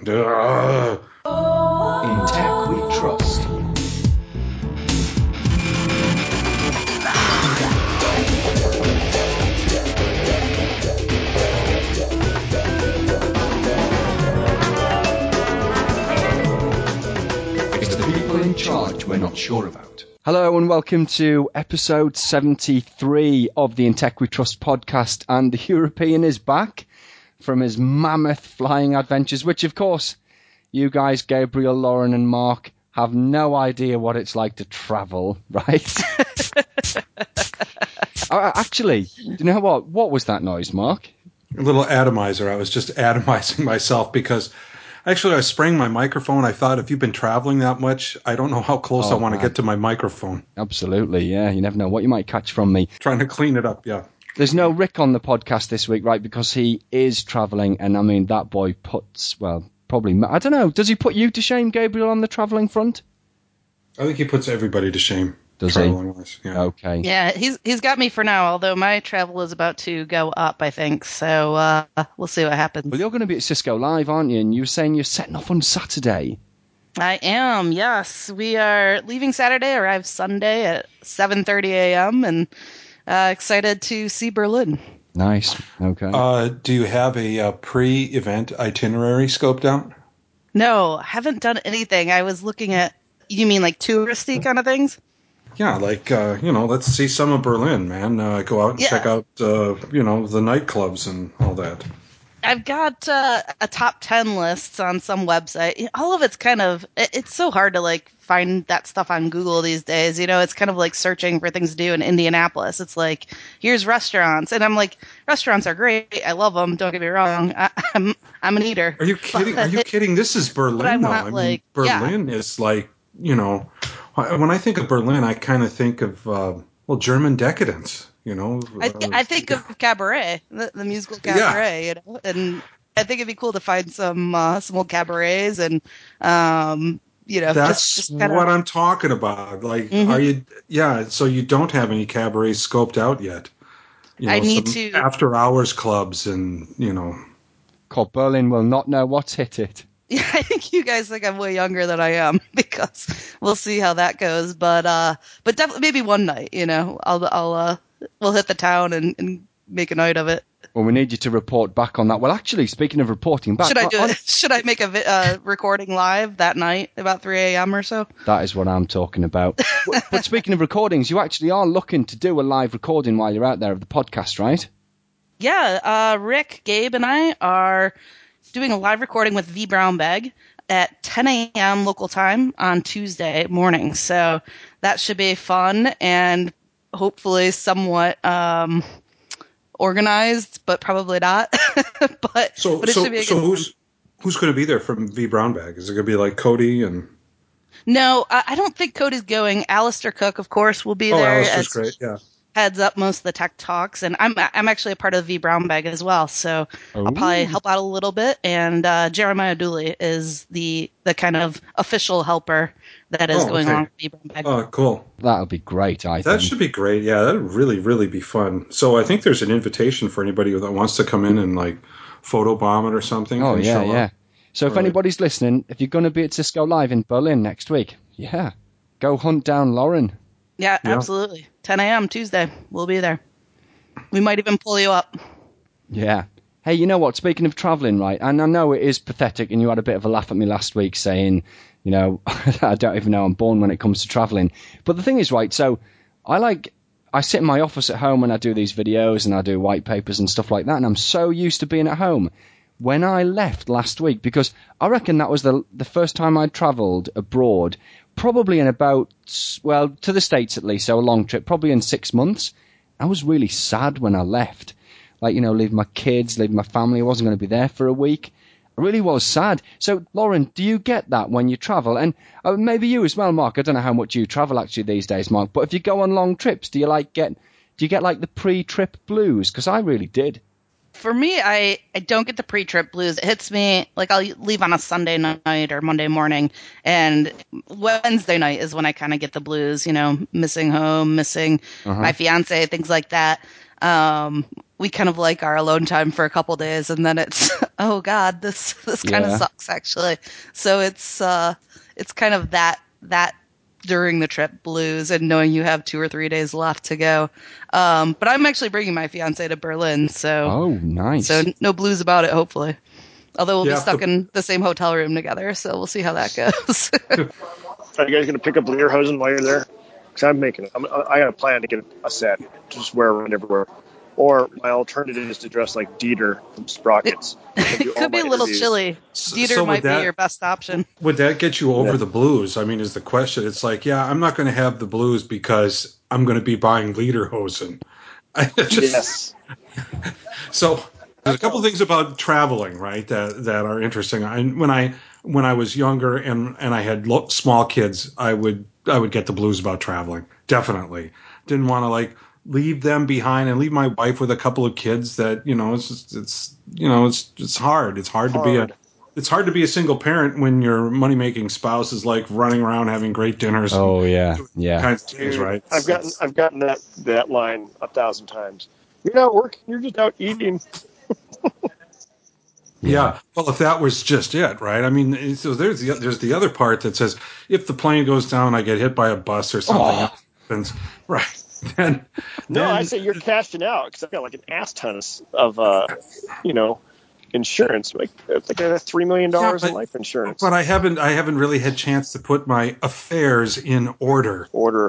Ugh. In tech we trust. It's the people in charge we're not sure about. Hello and welcome to episode 73 of the In Tech We Trust podcast, and the European is back from his mammoth flying adventures, which of course you guys, Gabriel, Lauren and Mark, have no idea what it's like to travel, right? Actually, do you know what? What was that noise, Mark? A little atomizer. I was just atomizing myself because actually I sprang my microphone. I thought if you've been traveling that much, I don't know how close I want to get to my microphone. Absolutely, yeah. You never know what you might catch from me. Trying to clean it up, yeah. There's no Rick on the podcast this week, right? Because he is traveling, and I mean, that boy puts, well, probably, I don't know, does he put you to shame, Gabriel, on the traveling front? I think he puts everybody to shame. Does he? Yeah. Okay. Yeah, he's got me for now, although my travel is about to go up, I think. So we'll see what happens. Well, you're going to be at Cisco Live, aren't you? And you were saying you're setting off on Saturday. I am, yes. We are leaving Saturday, arrive Sunday at 7:30 a.m., and excited to see Berlin. Nice. Okay. Do you have a pre-event itinerary scoped out? No, haven't done anything. I was looking at, you mean like touristy kind of things? Yeah, like, let's see some of Berlin, man. Go out and check out, the nightclubs and all that. I've got a top 10 list on some website. All of it's kind of, it's so hard to like find that stuff on Google these days. You know, it's kind of like searching for things to do in Indianapolis. It's like, here's restaurants. And I'm like, restaurants are great. I love them. Don't get me wrong. I'm an eater. Are you kidding? Are you kidding? This is Berlin, though. I mean, Berlin is like, when I think of Berlin, I kind of think of, German decadence. I think of Cabaret, the musical Cabaret, and I think it'd be cool to find some old cabarets and, That's just kinda... what I'm talking about. Like, Are you, so you don't have any cabarets scoped out yet. I need to. After hours clubs and, Called Berlin will not know what's hit it. Yeah, I think you guys think I'm way younger than I am because we'll see how that goes. But definitely maybe one night, we'll hit the town and make a night of it. Well, we need you to report back on that. Well, actually, speaking of reporting back, should I make a recording live that night about 3 a.m. or so? That is what I'm talking about. But speaking of recordings, you actually are looking to do a live recording while you're out there of the podcast, right? Yeah, Rick, Gabe, and I are doing a live recording with V Brown Bag at 10 a.m. local time on Tuesday morning. So that should be fun and hopefully somewhat organized, but probably not. but it should be who's going to be there from V Brown Bag? Is it going to be like Cody and? No, I don't think Cody's going. Alistair Cook, of course, will be there. Alistair's great. Yeah. Heads up most of the tech talks, and I'm actually a part of V Brown Bag as well, so I'll probably help out a little bit. And Jeremiah Dooley is the kind of official helper that is going on with V Brown Bag. Oh, cool. That'll be great, I think. That should be great. Yeah, that'd really, really be fun. So I think there's an invitation for anybody that wants to come in and like photobomb it or something. Oh, yeah. So if anybody's listening, if you're going to be at Cisco Live in Berlin next week, go hunt down Lauren. Yeah, absolutely. 10 a.m. Tuesday. We'll be there. We might even pull you up. Yeah. Hey, you know what? Speaking of traveling, right? And I know it is pathetic, and you had a bit of a laugh at me last week saying, I don't even know I'm born when it comes to traveling. But the thing is, right, so I sit in my office at home and I do these videos and I do white papers and stuff like that, and I'm so used to being at home. When I left last week, because I reckon that was the first time I'd travelled abroad, probably in about, to the States at least, so a long trip, probably in 6 months. I was really sad when I left. Leaving my kids, leaving my family. I wasn't going to be there for a week. I really was sad. So, Lauren, do you get that when you travel? And maybe you as well, Mark. I don't know how much you travel actually these days, Mark. But if you go on long trips, do you get the pre-trip blues? Because I really did. For me, I don't get the pre-trip blues. It hits me, like I'll leave on a Sunday night or Monday morning, and Wednesday night is when I kind of get the blues, missing home, missing my fiance, things like that. We kind of like our alone time for a couple days, and then it's oh god, this kind of sucks actually. So it's kind of that during the trip blues and knowing you have 2 or 3 days left to go. But I'm actually bringing my fiance to Berlin, so oh, nice. So no blues about it, hopefully. Although we'll be stuck in the same hotel room together, so we'll see how that goes. Are you guys going to pick up Lederhosen while you're there? Because I got a plan to get a set, just wear around everywhere. Or my alternative is to dress like Dieter from Sprockets. It could be a little chilly. Dieter might be your best option. Would that get you over the blues? I mean, is the question. It's like, yeah, I'm not going to have the blues because I'm going to be buying Lederhosen. Yes. So there's a couple of things about traveling, right, that are interesting. When I was younger and I had small kids, I would get the blues about traveling. Definitely didn't want to leave them behind and leave my wife with a couple of kids that, it's hard. It's hard to be a single parent when your money making spouse is running around having great dinners. Oh yeah. Kinds of things, right? I've gotten that line 1,000 times. You're not working. You're just out eating. Yeah. Well, if that was just it, right? I mean, so there's the other part that says if the plane goes down, I get hit by a bus or something else happens, right? Then I say you're cashing out because I've got an ass ton of insurance. It's like $3 million in life insurance. But I haven't really had chance to put my affairs in order.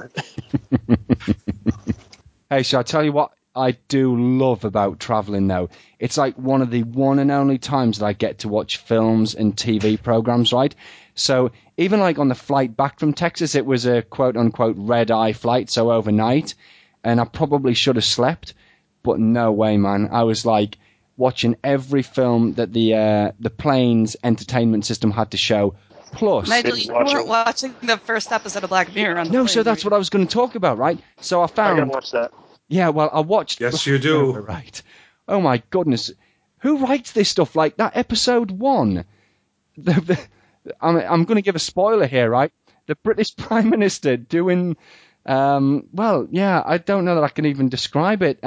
Hey, so I tell you what I do love about traveling though. It's like one of the one and only times that I get to watch films and TV programs, right? So even on the flight back from Texas, it was a quote-unquote red-eye flight, so overnight, and I probably should have slept, but no way, man. I was watching every film that the plane's entertainment system had to show, plus... Nigel, you weren't watching the first episode of Black Mirror on the plane, so that's what I was going to talk about, right? So I found... I gotta watch that. Yeah, well, I watched... Yes, you do. Right. Oh, my goodness. Who writes this stuff? That episode 1... I'm going to give a spoiler here, right? The British Prime Minister doing, I don't know that I can even describe it.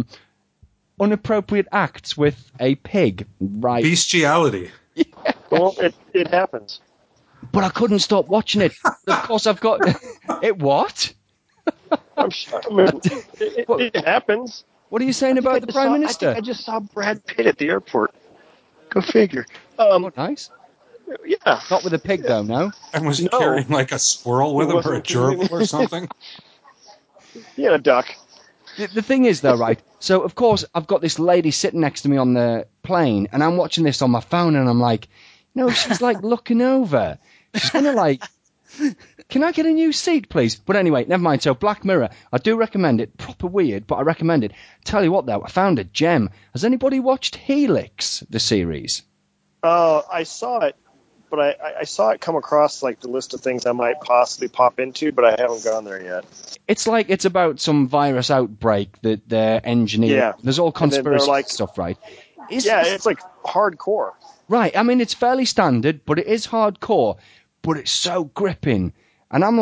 Inappropriate acts with a pig, right? Bestiality. Yeah. Well, it happens. But I couldn't stop watching it. Of course, I've got... It what? I'm sure. It happens. What are you saying about the Prime Minister? I just saw Brad Pitt at the airport. Go figure. Nice. Yeah. Not with a pig, though, no? And was he carrying a squirrel with him or a gerbil or something? Yeah, a duck. The thing is, though, right, so, of course, I've got this lady sitting next to me on the plane, and I'm watching this on my phone, and I'm like, she's, looking over. She's going to, can I get a new seat, please? But anyway, never mind. So, Black Mirror, I do recommend it. Proper weird, but I recommend it. Tell you what, though, I found a gem. Has anybody watched Helix, the series? I saw it. But I saw it come across the list of things I might possibly pop into, but I haven't gone there yet. It's about some virus outbreak that they're engineering. Yeah. There's all conspiracy stuff, right? It's hardcore. Right. I mean, it's fairly standard, but it is hardcore. But it's so gripping. And I'm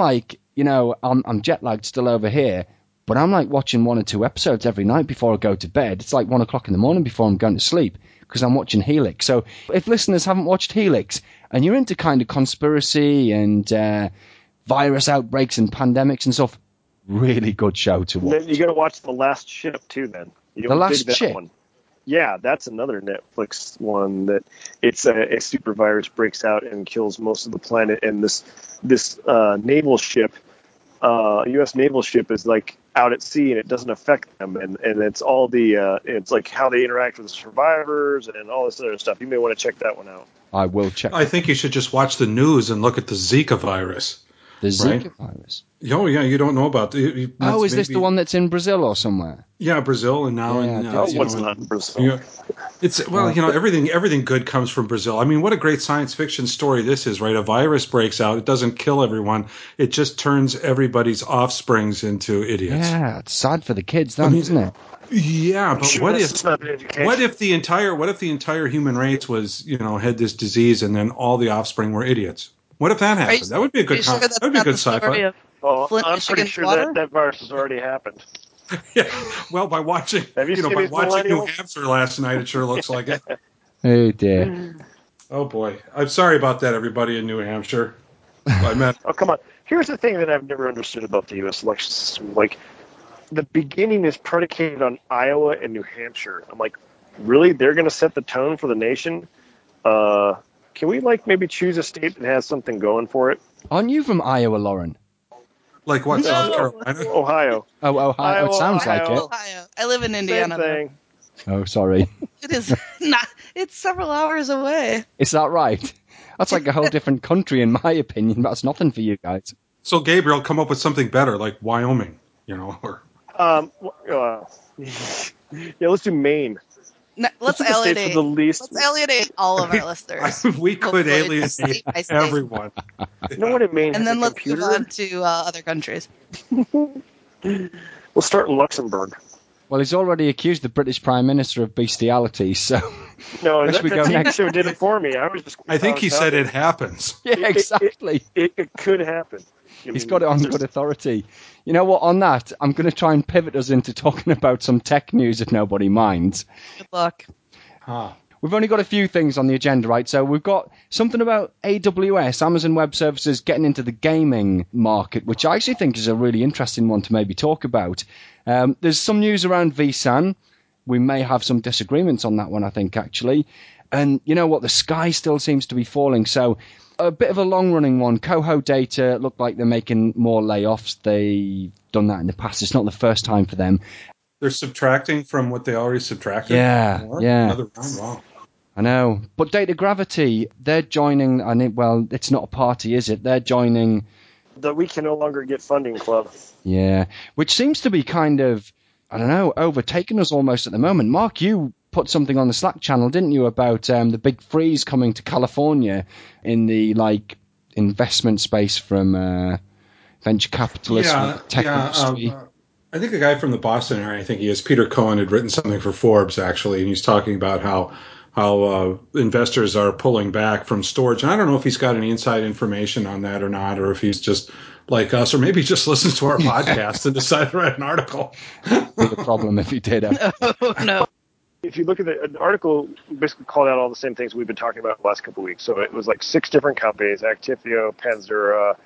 I'm jet lagged still over here, but I'm watching 1 or 2 episodes every night before I go to bed. It's 1 o'clock in the morning before I'm going to sleep because I'm watching Helix. So if listeners haven't watched Helix and you're into kind of conspiracy and virus outbreaks and pandemics and stuff, really good show to watch. Then you got to watch The Last Ship too. Then The Last Ship. One. Yeah, that's another Netflix one that it's a super virus breaks out and kills most of the planet, and this naval ship, U.S. naval ship, is out at sea and it doesn't affect them, and it's all the it's how they interact with the survivors and all this other stuff. You may want to check that one out. I will check. I think you should just watch the news and look at the Zika virus. The Zika virus. Oh yeah, you don't know about it. Is this the one that's in Brazil or somewhere? Yeah, Brazil, and now what's not in Brazil? It's everything good comes from Brazil. I mean, what a great science fiction story this is, right? A virus breaks out, it doesn't kill everyone, it just turns everybody's offsprings into idiots. Yeah, it's sad for the kids, isn't it? Yeah, but what if the entire human race was had this disease and then all the offspring were idiots? What if that happened? That would be a good. That would be a good sci-fi. Well, I'm pretty sure that virus has already happened. Yeah. Well, by watching, Have you seen by these watching New millennials? Hampshire last night, it sure looks like it. Oh dear. Oh boy, I'm sorry about that, everybody in New Hampshire. I meant Oh, come on. Here's the thing that I've never understood about the U.S. election system. Like, the beginning is predicated on Iowa and New Hampshire. I'm like, really? They're going to set the tone for the nation? Can we, maybe choose a state that has something going for it? Aren't you from Iowa, Lauren? like what, No. South Carolina? Ohio. Oh, Ohio. Iowa, It sounds like Ohio. it. Ohio. I live in Same Indiana. though. thing. Oh, sorry. It is not. It's several hours away. Is that right? That's like a whole different country, in my opinion. That's nothing for you guys. So Gabriel, come up with something better, like Wyoming, or Yeah, let's do Maine. No, let's Those are the states alienate. with the least. Let's alienate all of our listeners. we could Hopefully, alienate state by state. everyone. You know what in Maine And has then a let's computer? move on to other countries. We'll start in Luxembourg. Well, he's already accused the British Prime Minister of bestiality, so No, Where that, should we that go TV next? show did it for me. I think he said it happens. yeah, exactly. It could happen. He's got it on good authority. You know what? On that, I'm going to try and pivot us into talking about some tech news if nobody minds. Good luck. We've only got a few things on the agenda, right? So we've got something about AWS, Amazon Web Services, getting into the gaming market, which I actually think is a really interesting one to maybe talk about. There's some news around vSAN. We may have some disagreements on that one, I think, actually. And you know what? The sky still seems to be falling. So a bit of a long-running one. Coho Data look like they're making more layoffs. They've done that in the past. It's not the first time for them. They're subtracting from what they already subtracted? Yeah, More? yeah. Another round? Wow. I know. But Data Gravity, they're joining, well, it's not a party, is it? They're joining, The We Can No Longer Get Funding Club. yeah, which seems to be kind of, I don't know, overtaking us almost at the moment. Mark, you put something on the Slack channel, didn't you, about the big freeze coming to California in the, investment space from venture capitalists, tech industry. I think a guy from the Boston area, I think he is, Peter Cohen, had written something for Forbes, actually, and he's talking about how investors are pulling back from storage. And I don't know if he's got any inside information on that or not, or if he's just like us, or maybe just listens to our podcast and decided to write an article. Be the problem if he did. Oh, no. If you look at the article, basically called out all the same things we've been talking about the last couple of weeks. So it was 6 different companies: Actifio, Panzura,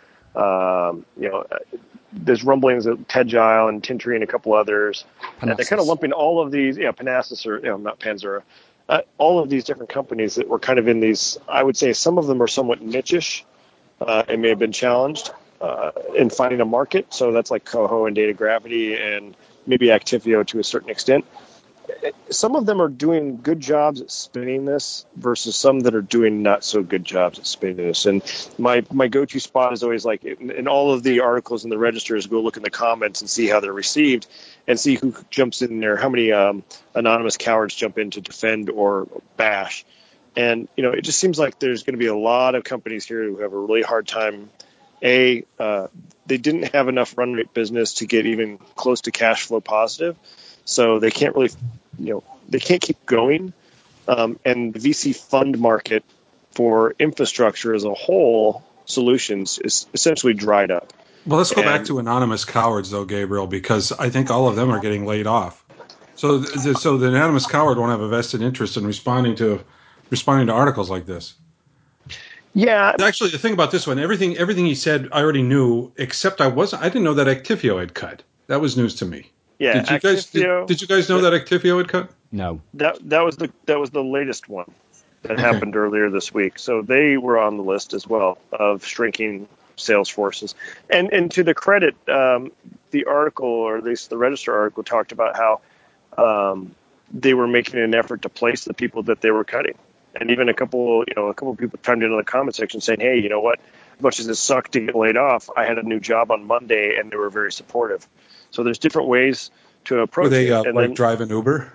there's rumblings of Tedgile and Tintri and a couple others. And they're kind of lumping all of these, Panasys or, not Panzura, all of these different companies that were kind of in these, I would say some of them are somewhat niche-ish and may have been challenged in finding a market. So that's like Coho and Data Gravity and maybe Actifio to a certain extent. Some of them are doing good jobs at spinning this versus some that are doing not so good jobs at spinning this. And my go-to spot is always in all of the articles in the registers, go look in the comments and see how they're received and see who jumps in there, how many anonymous cowards jump in to defend or bash. And, it just seems like there's going to be a lot of companies here who have a really hard time. They didn't have enough run rate business to get even close to cash flow positive. So they can't really, they can't keep going. And the VC fund market for infrastructure as a whole, solutions, is essentially dried up. Well, let's go back to anonymous cowards, though, Gabriel, because I think all of them are getting laid off. So the anonymous coward won't have a vested interest in responding to articles like this. Yeah. Actually, the thing about this one, everything he said, I already knew, except I didn't know that Actifio had cut. That was news to me. Yeah, did you guys know that Actifio had cut? No. That was the latest one that happened earlier this week. So they were on the list as well of shrinking sales forces. And to the credit, the article, or at least the Register article, talked about how they were making an effort to place the people that they were cutting. And even a couple of people chimed in the comment section saying, "Hey, you know what? As much as it sucked to get laid off, I had a new job on Monday," and they were very supportive. So there's different ways to approach Were they it. drive an Uber?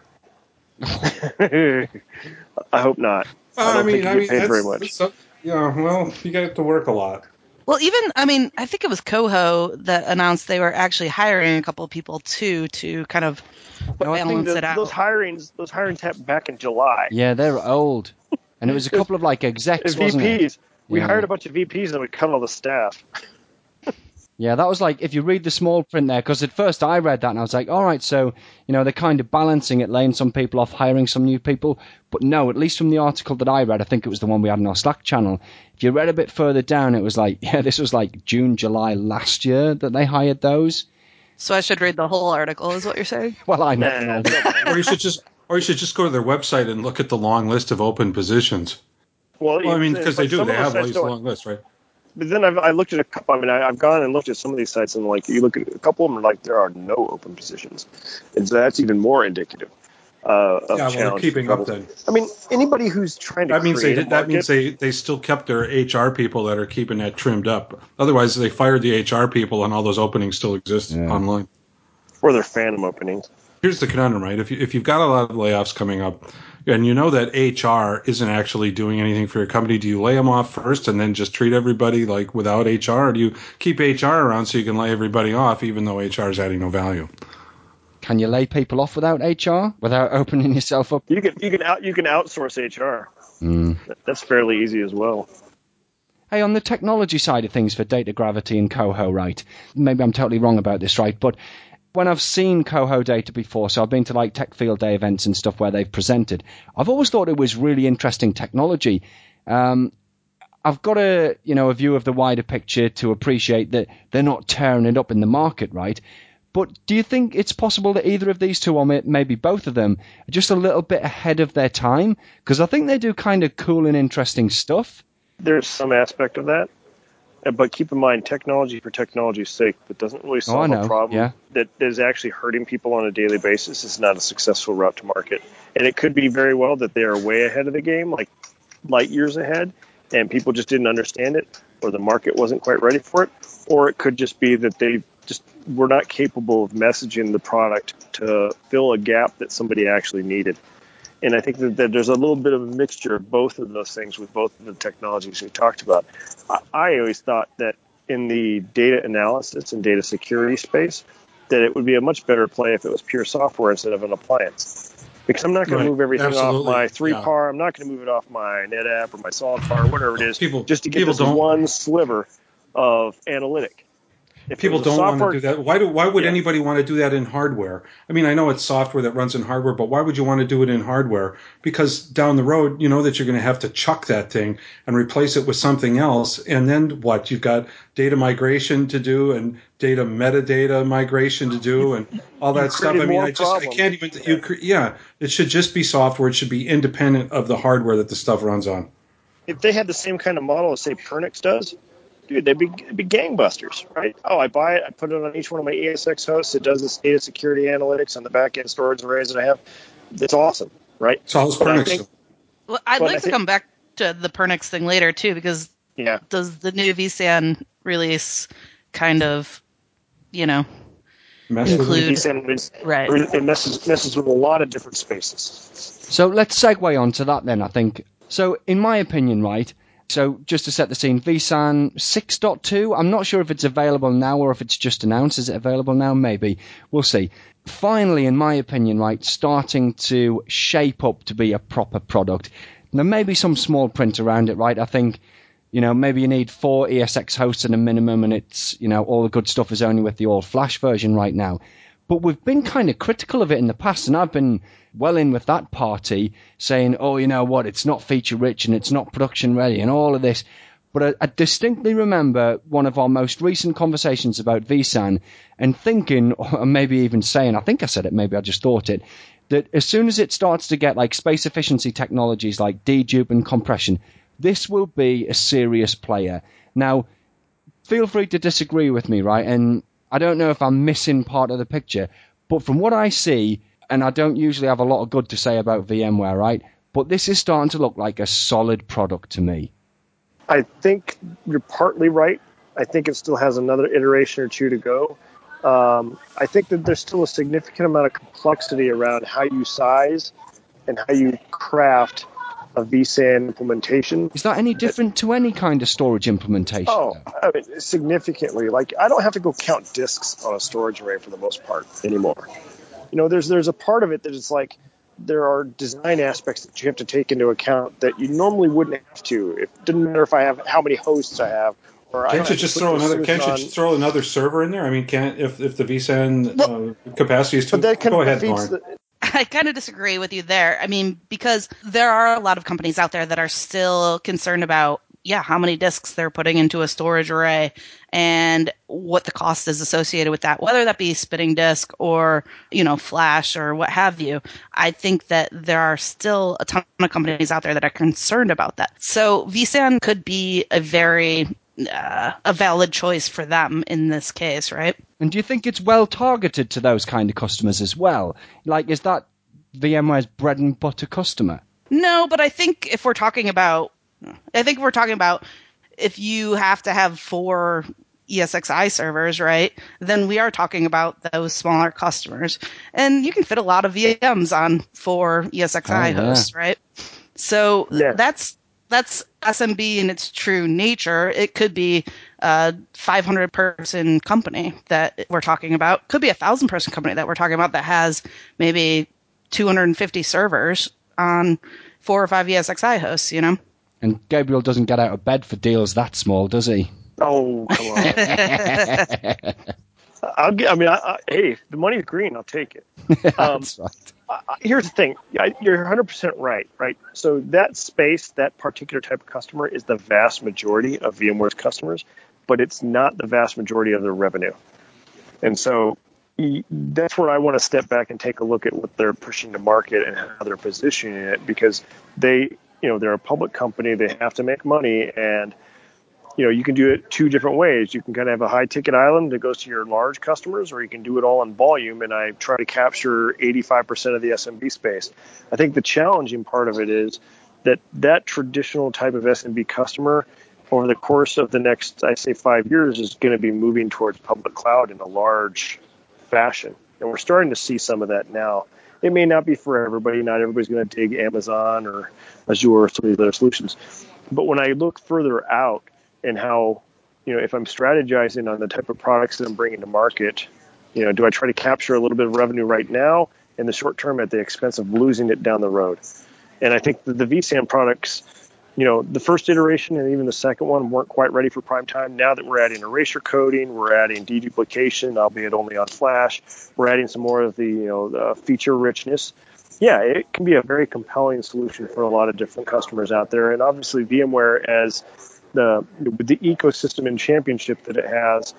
I hope not. I don't think you get paid very much. You get to work a lot. Well, I think it was Coho that announced they were actually hiring a couple of people too to kind of balance it out. Those hirings happened back in July. Yeah, they're old. And it was a couple of execs, wasn't it? VPs. We hired a bunch of VPs and we cut all the staff. Yeah, that was like, if you read the small print there, because at first I read that and I was like, all right, so, they're kind of balancing it, laying some people off, hiring some new people. But no, at least from the article that I read, I think it was the one we had in our Slack channel. If you read a bit further down, it was like, yeah, this was like June, July last year that they hired those. So I should read the whole article, is what you're saying? Well, I know. Or you should just go to their website and look at the long list of open positions. Well, I mean, because they do. some They of those have sites these don't- long lists, right? But then I looked at a couple. I mean, I've gone and looked at some of these sites, and like you look at a couple of them, are like there are no open positions, and so that's even more indicative of Yeah, well, they're challenge. keeping up then. I mean, anybody who's trying to That means create a market, they still kept their HR people that are keeping that trimmed up. Otherwise, they fired the HR people, and all those openings still exist online. or their phantom openings. Here's the conundrum, right? If you've got a lot of layoffs coming up, and you know that HR isn't actually doing anything for your company, do you lay them off first and then just treat everybody like without HR, or do you keep HR around so you can lay everybody off, even though HR is adding no value? Can you lay people off without HR, without opening yourself up? You can outsource HR. That's fairly easy as well. Hey, on the technology side of things for Data Gravity and Coho, right? Maybe I'm totally wrong about this, right? But when I've seen Coho data before, so I've been to like Tech Field Day events and stuff where they've presented, I've always thought it was really interesting technology. I've got a view of the wider picture to appreciate that they're not tearing it up in the market, right? But do you think it's possible that either of these two, or maybe both of them, are just a little bit ahead of their time? Because I think they do kind of cool and interesting stuff. There's some aspect of that. But keep in mind, technology for technology's sake that doesn't really solve a problem that is actually hurting people on a daily basis is not a successful route to market. And it could be very well that they are way ahead of the game, like light years ahead, and people just didn't understand it, or the market wasn't quite ready for it. Or it could just be that they just were not capable of messaging the product to fill a gap that somebody actually needed. And I think that there's a little bit of a mixture of both of those things with both of the technologies we talked about. I always thought that in the data analysis and data security space, that it would be a much better play if it was pure software instead of an appliance. Because I'm not going to move everything off my 3PAR. I'm not going to move it off my NetApp or my SolidPAR or whatever it is, just to get this one sliver of analytic. If people don't want to do that. Why would anybody want to do that in hardware? I mean, I know it's software that runs in hardware, but why would you want to do it in hardware? Because down the road, you know that you're going to have to chuck that thing and replace it with something else. And then what? You've got data migration to do and data metadata migration to do and all that stuff. I mean, I can't even. It should just be software. It should be independent of the hardware that the stuff runs on. If they had the same kind of model as, say, Pernix does, dude, it'd be gangbusters, right? Oh, I buy it, I put it on each one of my ESX hosts. It does this data security analytics on the back-end storage arrays that I have. It's awesome, right? So how's Pernix? Well, I'd like to come back to the Pernix thing later, too, because does the new vSAN release kind of, include... Right. It messes with a lot of different spaces. So let's segue on to that then, I think. So in my opinion, right, so just to set the scene, vSAN 6.2, I'm not sure if it's available now or if it's just announced. Is it available now? Maybe. We'll see. Finally, in my opinion, right, starting to shape up to be a proper product. There may be some small print around it, right? I think, maybe you need 4 ESX hosts at a minimum, and it's, all the good stuff is only with the all-flash version right now. But we've been kind of critical of it in the past, and I've been well in with that party saying, oh, you know what, it's not feature-rich and it's not production-ready and all of this. But I distinctly remember one of our most recent conversations about vSAN and thinking, or maybe even saying, I think I said it, maybe I just thought it, that as soon as it starts to get like space efficiency technologies like dedupe and compression, this will be a serious player. Now, feel free to disagree with me, right? And I don't know if I'm missing part of the picture, but from what I see, and I don't usually have a lot of good to say about VMware, right? But this is starting to look like a solid product to me. I think you're partly right. I think it still has another iteration or two to go. I think that there's still a significant amount of complexity around how you size and how you craft a vSAN implementation. Is that any different to any kind of storage implementation? Oh, I mean, significantly. Like, I don't have to go count disks on a storage array for the most part anymore. There's a part of it that is like there are design aspects that you have to take into account that you normally wouldn't have to. It doesn't matter if I have how many hosts I have Or I Can't you have to just put throw this another? Can't solution you on. just throw another server in there? I mean, can't if the vSAN Well, capacity is too? But that kind Go of ahead, defeats Lauren. I kind of disagree with you there. I mean, because there are a lot of companies out there that are still concerned about, how many disks they're putting into a storage array and what the cost is associated with that, whether that be spinning disk or, flash or what have you. I think that there are still a ton of companies out there that are concerned about that. So vSAN could be a very a valid choice for them in this case, right? And do you think it's well targeted to those kind of customers as well? Like, is that VMware's bread and butter customer? No, but I think if we're talking about if you have to have 4 ESXi servers, right, then we are talking about those smaller customers. And you can fit a lot of VMs on 4 ESXi hosts, right? So that's SMB in its true nature. It could be a 500-person company that we're talking about. Could be a 1,000-person company that we're talking about that has maybe 250 servers on 4 or 5 ESXi hosts, And Gabriel doesn't get out of bed for deals that small, does he? Oh, come on. Hey, if the money's green, I'll take it. That's right. Here's the thing. You're 100% right? So that space, that particular type of customer is the vast majority of VMware's customers, but it's not the vast majority of their revenue. And so that's where I want to step back and take a look at what they're pushing to market and how they're positioning it, because they're a public company. They have to make money, and you can do it 2 different ways. You can kind of have a high ticket island that goes to your large customers, or you can do it all in volume. And I try to capture 85% of the SMB space. I think the challenging part of it is that traditional type of SMB customer over the course of the next, I say 5 years, is going to be moving towards public cloud in a large fashion. And we're starting to see some of that now. It may not be for everybody. Not everybody's going to dig Amazon or Azure or some of these other solutions. But when I look further out, and how, if I'm strategizing on the type of products that I'm bringing to market, do I try to capture a little bit of revenue right now in the short term at the expense of losing it down the road? And I think that the vSAN products, the first iteration and even the second one weren't quite ready for prime time. Now that we're adding erasure coding, we're adding deduplication, albeit only on flash, we're adding some more of the feature richness. Yeah, it can be a very compelling solution for a lot of different customers out there. And obviously VMware, as with the ecosystem and championship that it has,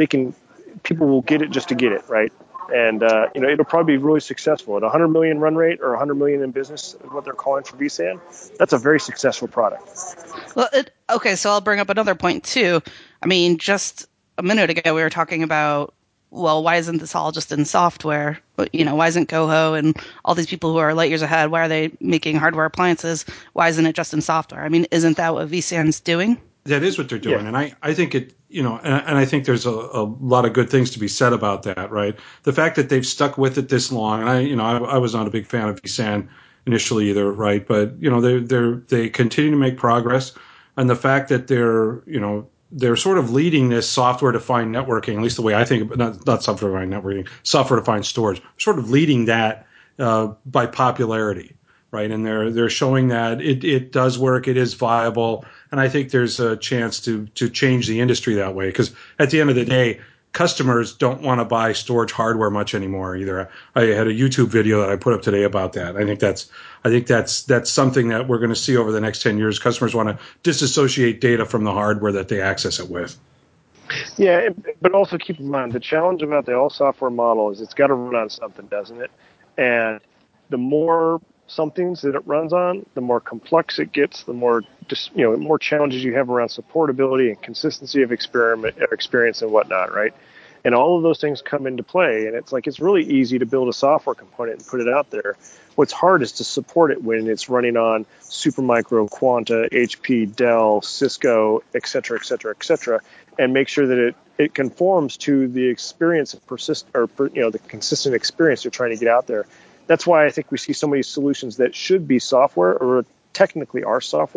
people will get it just to get it, right? And it'll probably be really successful at 100 million run rate or 100 million in business, is what they're calling for vSAN. That's a very successful product. Well, okay, so I'll bring up another point too. I mean, just a minute ago we were talking about, well, why isn't this all just in software? Why isn't Coho and all these people who are light years ahead, why are they making hardware appliances? Why isn't it just in software? I mean, isn't that what vSAN's doing? That is what they're doing. Yeah. And I think it, and I think there's a lot of good things to be said about that, right? The fact that they've stuck with it this long, and I was not a big fan of vSAN initially either, right? But, they continue to make progress. And the fact that they're sort of leading this software-defined networking, at least the way I think of it, not software-defined networking, software-defined storage, sort of leading that by popularity, right? And they're showing that it does work, it is viable, and I think there's a chance to change the industry that way, because at the end of the day, customers don't want to buy storage hardware much anymore either. I had a YouTube video that I put up today about that. I think that's something that we're going to see over the next 10 years. Customers want to disassociate data from the hardware that they access it with. Yeah, but also keep in mind, the challenge about the all software model is it's got to run on something, doesn't it? And the more somethings that it runs on, the more complex it gets, the more more challenges you have around supportability and consistency of experience and whatnot, right? And all of those things come into play. And it's really easy to build a software component and put it out there. What's hard is to support it when it's running on Supermicro, Quanta, HP, Dell, Cisco, et cetera, and make sure that it conforms to the experience of the consistent experience you're trying to get out there. That's why I think we see so many solutions that should be software or technically are software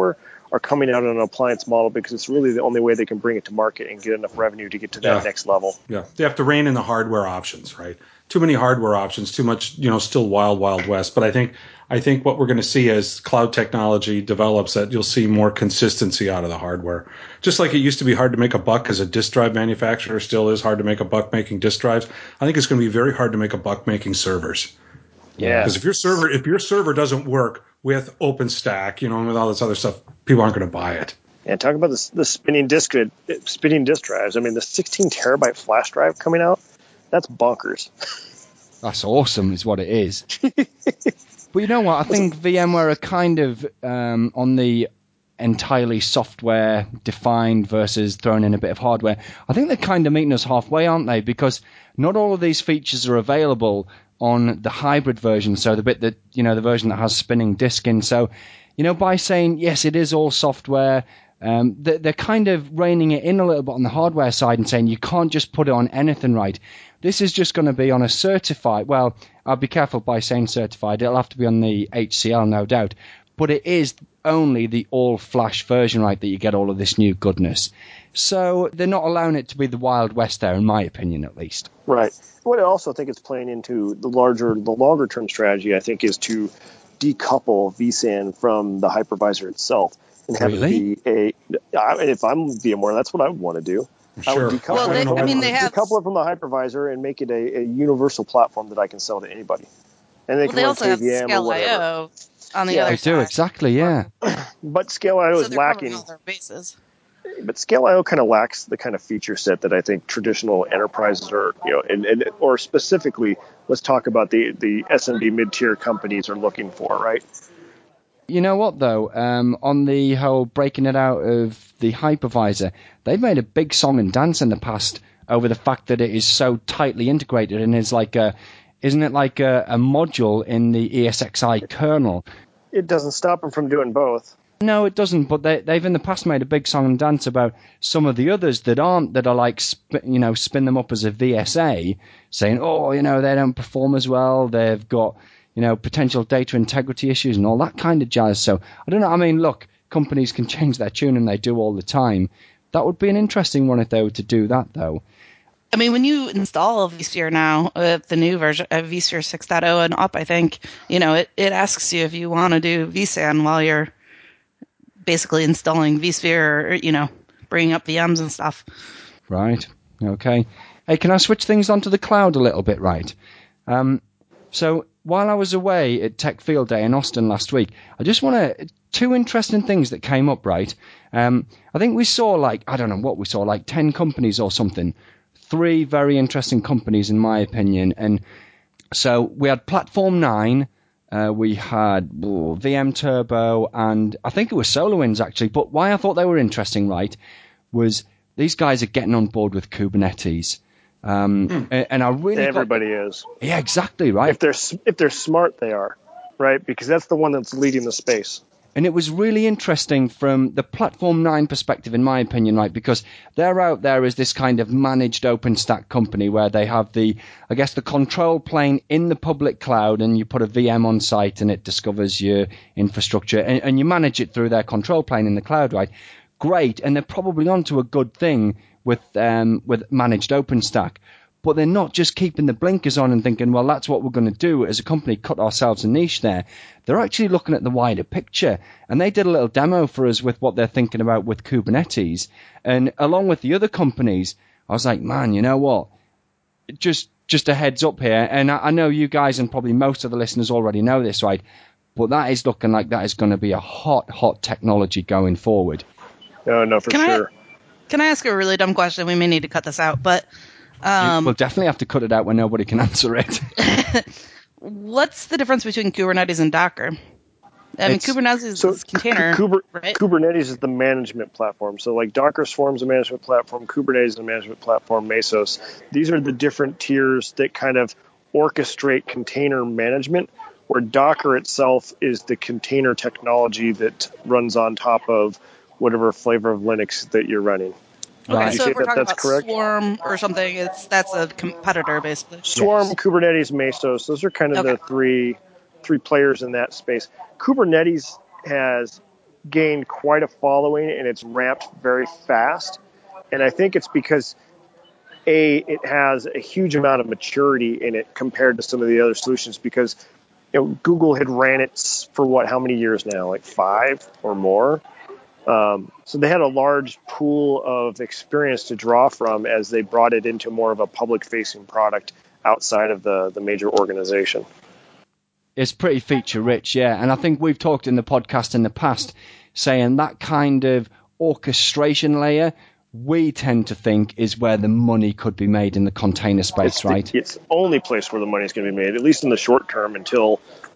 are coming out on an appliance model because it's really the only way they can bring it to market and get enough revenue to get to that next level. Yeah, they have to rein in the hardware options, right? Too many hardware options, too much, still wild west. But I think what we're going to see as cloud technology develops, that you'll see more consistency out of the hardware. Just like it used to be hard to make a buck as a disk drive manufacturer, still is hard to make a buck making disk drives. I think it's going to be very hard to make a buck making servers. Yeah. Because if your server doesn't work with OpenStack, and with all this other stuff, people aren't going to buy it. And talk about the spinning disk drives. I mean, the 16 terabyte flash drive coming out, that's bonkers. That's awesome, is what it is. But you know what? I think VMware are kind of on the entirely software defined versus throwing in a bit of hardware. I think they're kind of meeting us halfway, aren't they? Because not all of these features are available on the hybrid version. So the bit that, the version that has spinning disk in. So, by saying, yes, it is all software, they're kind of reining it in a little bit on the hardware side and saying you can't just put it on anything, right? This is just going to be on a certified, well, I'll be careful by saying certified. It'll have to be on the HCL, no doubt. But it is only the all-flash version, right, that you get all of this new goodness. So they're not allowing it to be the Wild West there, in my opinion, at least. Right. What I also think it's playing into the longer-term strategy, I think, is to decouple vSAN from the hypervisor itself. And have it be if I'm VMware, that's what I would want to do. Sure. I would decouple, they have decouple it from the hypervisor and make it a universal platform that I can sell to anybody. And they also have Scale.io on the other side. They do, exactly, yeah. But Scale.io is lacking. All their bases. But Scale.io kind of lacks the kind of feature set that I think traditional enterprises are, or specifically, let's talk about the SMB mid-tier companies are looking for, right? You know what, though? On the whole breaking it out of the hypervisor, they've made a big song and dance in the past over the fact that it is so tightly integrated and is isn't it like a module in the ESXi kernel? It doesn't stop them from doing both. No, it doesn't. But they've in the past made a big song and dance about some of the others that aren't, that are like, spin them up as a VSA, saying, they don't perform as well. They've got, potential data integrity issues and all that kind of jazz. So I don't know. I mean, look, companies can change their tune and they do all the time. That would be an interesting one if they were to do that, though. I mean, when you install vSphere now, the new version of vSphere 6.0 and up, I think, it asks you if you want to do vSAN while you're basically installing vSphere or, bringing up VMs and stuff. Right. Okay. Hey, can I switch things onto the cloud a little bit, right? So while I was away at Tech Field Day in Austin last week, I just want two interesting things that came up, right? I think we saw I don't know what we saw, 10 companies or something. 3 very interesting companies, in my opinion. And so we had Platform 9, we had VM Turbo, and I think it was SolarWinds, actually. But why I thought they were interesting, right, was these guys are getting on board with Kubernetes. And I really everybody is. Yeah, exactly, right. If they're smart, they are, right? Because that's the one that's leading the space. And it was really interesting from the Platform 9 perspective, in my opinion, right? Because they're out there as this kind of managed OpenStack company where they have the control plane in the public cloud, and you put a VM on site and it discovers your infrastructure and you manage it through their control plane in the cloud, right? Great. And they're probably onto a good thing with managed OpenStack. But they're not just keeping the blinkers on and thinking, well, that's what we're going to do as a company, cut ourselves a niche there. They're actually looking at the wider picture. And they did a little demo for us with what they're thinking about with Kubernetes. And along with the other companies, I was like, man, you know what? Just a heads up here. And I know you guys and probably most of the listeners already know this, right? But that is looking like that is going to be a hot technology going forward. No, for sure. Can I ask a really dumb question? We may need to cut this out, but... we'll definitely have to cut it out when nobody can answer it. What's the difference between Kubernetes and Docker? Kubernetes is container, right? Kubernetes is the management platform. So like Docker Swarm's a management platform, Kubernetes is a management platform, Mesos. These are the different tiers that kind of orchestrate container management, where Docker itself is the container technology that runs on top of whatever flavor of Linux that you're running. Okay, Right. so if we're talking about correct? Swarm or something, that's a competitor, basically. Swarm, yes. Kubernetes, Mesos, those are kind of the three players in that space. Kubernetes has gained quite a following, and it's ramped very fast. And I think it's because it has a huge amount of maturity in it compared to some of the other solutions, because Google had ran it for how many years now, like 5 or more. So they had a large pool of experience to draw from as they brought it into more of a public-facing product outside of the major organization. It's pretty feature-rich, yeah. And I think we've talked in the podcast in the past saying that kind of orchestration layer, we tend to think is where the money could be made in the container space, right? It's the only place where the money is going to be made, at least in the short term, until,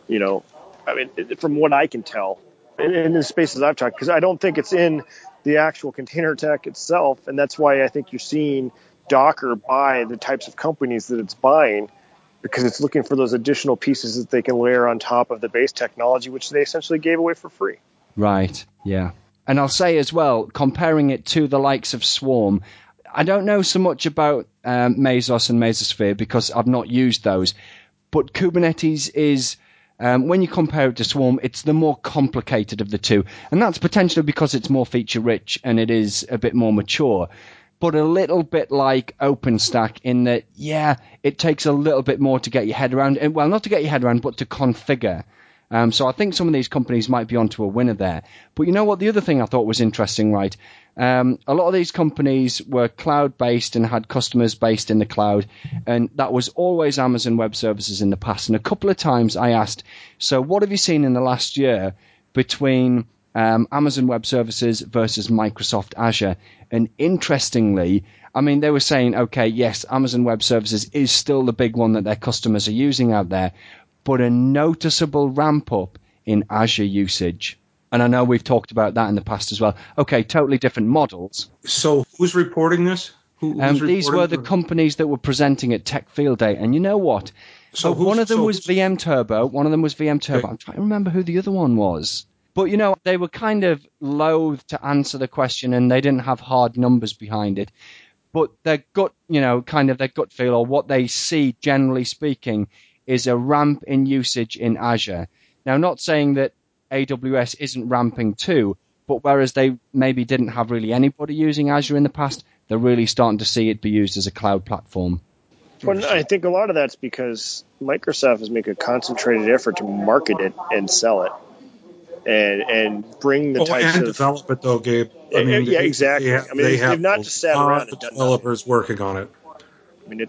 from what I can tell, in the spaces I've talked, because I don't think it's in the actual container tech itself, and that's why I think you're seeing Docker buy the types of companies that it's buying, because it's looking for those additional pieces that they can layer on top of the base technology, which they essentially gave away for free. Right, yeah. And I'll say as well, comparing it to the likes of Swarm, I don't know so much about Mesos and Mesosphere because I've not used those, but Kubernetes is, when you compare it to Swarm, it's the more complicated of the two. And that's potentially because it's more feature-rich and it is a bit more mature. But a little bit like OpenStack in that, yeah, it takes a little bit more to get your head around. And, well, not to get your head around, but to configure. So I think some of these companies might be onto a winner there. But you know what? The other thing I thought was interesting, right? A lot of these companies were cloud-based and had customers based in the cloud. And that was always Amazon Web Services in the past. And a couple of times I asked, so what have you seen in the last year between Amazon Web Services versus Microsoft Azure? And interestingly, I mean, they were saying, okay, yes, Amazon Web Services is still the big one that their customers are using out there, but a noticeable ramp up in Azure usage. And I know we've talked about that in the past as well. Okay, totally different models. So who's reporting this? These were the companies that were presenting at Tech Field Day. And you know what? So one of them was VM Turbo. Okay. I'm trying to remember who the other one was. But, they were kind of loath to answer the question and they didn't have hard numbers behind it. But their gut, their gut feel, or what they see, generally speaking, is a ramp in usage in Azure. Now, not saying that AWS isn't ramping too, but whereas they maybe didn't have really anybody using Azure in the past, they're really starting to see it be used as a cloud platform. Well, I think a lot of that's because Microsoft is making a concentrated effort to market it and sell it. And bring the types of develop it though, Gabe. Exactly. They've not just sat around and done developers working on it. I mean,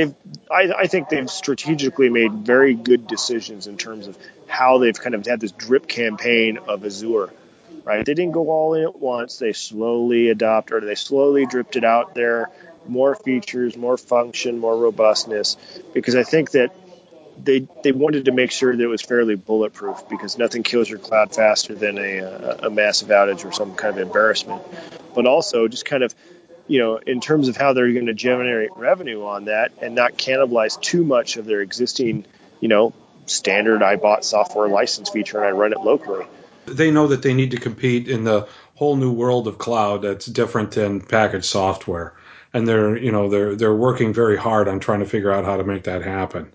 I think they've strategically made very good decisions in terms of how they've kind of had this drip campaign of Azure, right? They didn't go all in at once. They slowly they slowly dripped it out there, more features, more function, more robustness, because I think that they wanted to make sure that it was fairly bulletproof, because nothing kills your cloud faster than a massive outage or some kind of embarrassment. But also just kind of, in terms of how they're going to generate revenue on that and not cannibalize too much of their existing, standard I bought software license feature and I run it locally. They know that they need to compete in the whole new world of cloud that's different than packaged software. And they're working very hard on trying to figure out how to make that happen.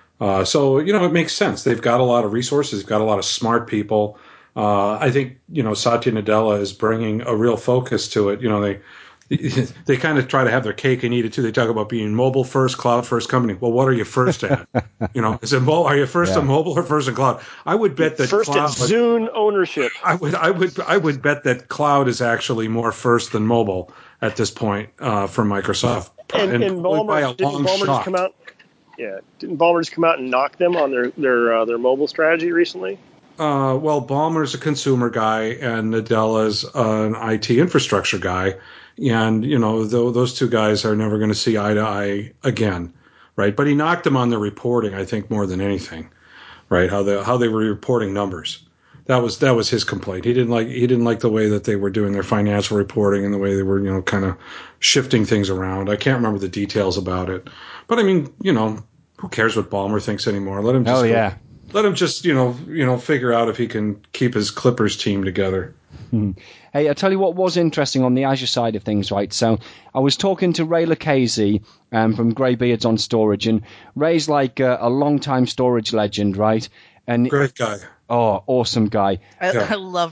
So it makes sense. They've got a lot of resources. They've got a lot of smart people. I think, Satya Nadella is bringing a real focus to it. They kind of try to have their cake and eat it too. They talk about being mobile first, cloud first company. Well, what are you first at? Is it are you first in mobile or first in cloud? I would bet that first cloud, in Zune ownership. I would bet that cloud is actually more first than mobile at this point for Microsoft. And Ballmer, didn't Ballmer just come out? Yeah, didn't Ballmer just come out and knock them on their mobile strategy recently? Well, Ballmer's a consumer guy, and Nadella's an IT infrastructure guy, and those two guys are never going to see eye to eye again, right? But he knocked them on the reporting, I think, more than anything, right? How they were reporting numbers. That was his complaint. He didn't like the way that they were doing their financial reporting and the way they were kind of shifting things around. I can't remember the details about it, but I mean, who cares what Ballmer thinks anymore? Let him just let him just figure out if he can keep his Clippers team together. Hey, I tell you what was interesting on the Azure side of things, right? So I was talking to Ray Lucchese from Greybeards on Storage, and Ray's like a long-time storage legend, right? And great guy. Oh, awesome guy. I love Ray.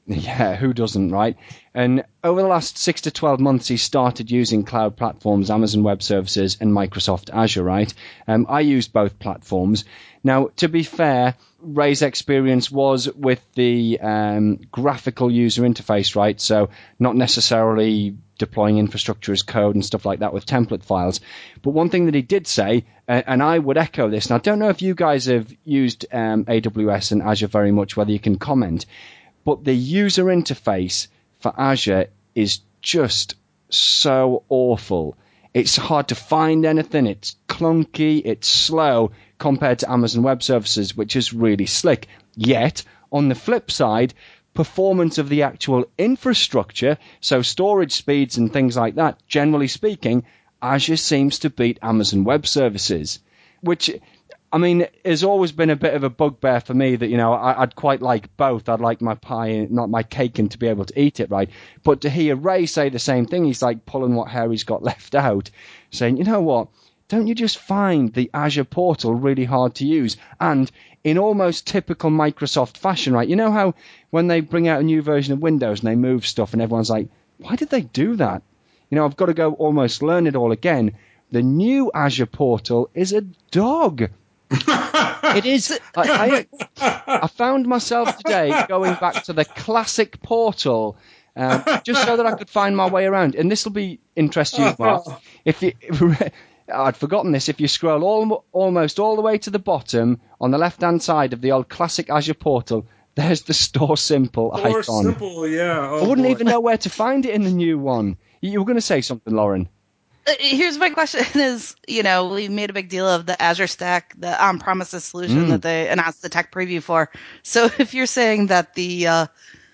Yeah, who doesn't, right? And over the last 6 to 12 months, he started using cloud platforms, Amazon Web Services and Microsoft Azure, right? I used both platforms. Now, to be fair, Ray's experience was with the graphical user interface, right? So not necessarily deploying infrastructure as code and stuff like that with template files. But one thing that he did say, and I would echo this, and I don't know if you guys have used AWS and Azure very much, whether you can comment, but the user interface for Azure is just so awful. It's hard to find anything. It's clunky. It's slow compared to Amazon Web Services, which is really slick. Yet, on the flip side, performance of the actual infrastructure, so storage speeds and things like that, generally speaking, Azure seems to beat Amazon Web Services, which, I mean, has always been a bit of a bugbear for me that, I'd quite like both. I'd like my pie, not my cake, and to be able to eat it, right? But to hear Ray say the same thing, he's like pulling what Harry's got left out, saying, you know what? Don't you just find the Azure portal really hard to use? And in almost typical Microsoft fashion, right? You know how when they bring out a new version of Windows and they move stuff and everyone's like, why did they do that? I've got to go almost learn it all again. The new Azure portal is a dog. It is. I found myself today going back to the classic portal just so that I could find my way around. And this will be interest you, Mark. I'd forgotten this. If you scroll almost all the way to the bottom on the left-hand side of the old classic Azure portal, there's the Store Simple icon. Store Simple, yeah. I wouldn't even know where to find it in the new one. You were going to say something, Lauren. Here's my question is, we made a big deal of the Azure Stack, the on-premises solution that they announced the tech preview for. So if you're saying that the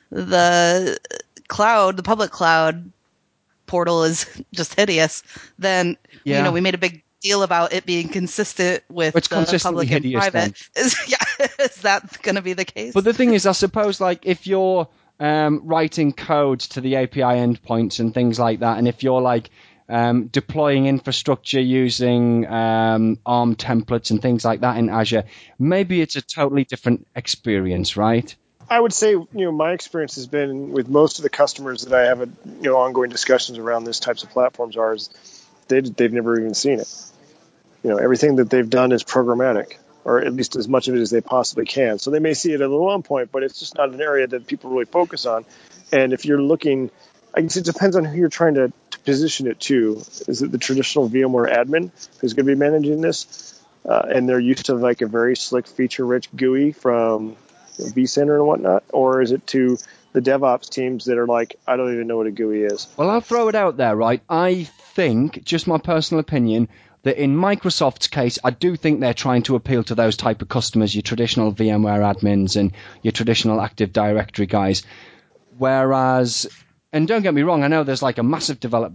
cloud, the public cloud portal is just hideous, then, we made a big deal about it being consistent with the public and private. Is that going to be the case? But the thing is, I suppose, like, if you're writing code to the API endpoints and things like that, and if you're, like, deploying infrastructure using ARM templates and things like that in Azure, maybe it's a totally different experience, right? I would say, my experience has been with most of the customers that I have, ongoing discussions around these types of platforms is they've never even seen it. Everything that they've done is programmatic, or at least as much of it as they possibly can. So they may see it at a low point, but it's just not an area that people really focus on. And if you're looking, I guess it depends on who you're trying to position it to. Is it the traditional VMware admin who's going to be managing this? And they're used to like a very slick, feature-rich GUI from vCenter and whatnot? Or is it to the DevOps teams that are like, I don't even know what a GUI is? Well, I'll throw it out there, right? I think, just my personal opinion, that in Microsoft's case, I do think they're trying to appeal to those type of customers, your traditional VMware admins and your traditional Active Directory guys. Whereas, and don't get me wrong, I know there's like a massive developer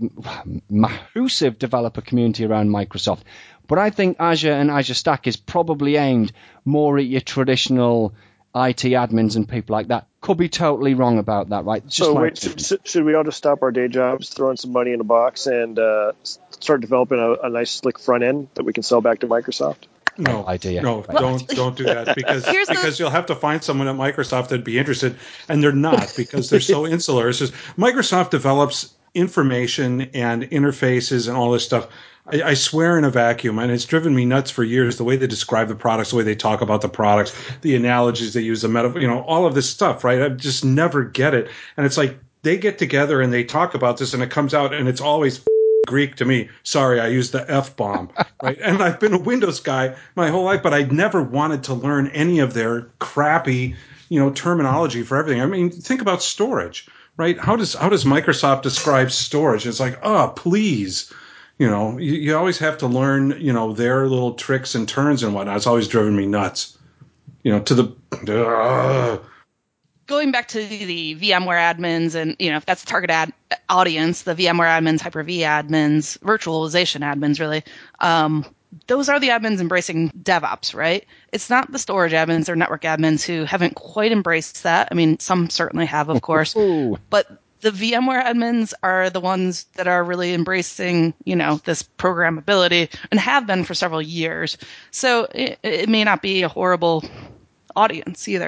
community around Microsoft, but I think Azure and Azure Stack is probably aimed more at your traditional IT admins and people like that. Could be totally wrong about that, right? Should we all just stop our day jobs, throw in some money in a box, and start developing a nice slick front end that we can sell back to Microsoft? No idea. No, right. don't do that because you'll have to find someone at Microsoft that'd be interested, and they're not because they're so insular. It's just Microsoft develops information and interfaces and all this stuff. I swear in a vacuum, and it's driven me nuts for years. The way they describe the products, the way they talk about the products, the analogies they use, the metaphor, all of this stuff, right? I just never get it, and it's like they get together and they talk about this, and it comes out, and it's always Greek to me. Sorry, I used the F-bomb, right? And I've been a Windows guy my whole life, but I never wanted to learn any of their crappy, terminology for everything. I mean, think about storage, right? How does Microsoft describe storage? It's like, oh, please. You always have to learn, their little tricks and turns and whatnot. It's always driven me nuts, to the... Going back to the VMware admins and, if that's the target audience, the VMware admins, Hyper-V admins, virtualization admins, really, those are the admins embracing DevOps, right? It's not the storage admins or network admins who haven't quite embraced that. I mean, some certainly have, of course, but the VMware admins are the ones that are really embracing, this programmability and have been for several years. So it may not be a horrible audience either.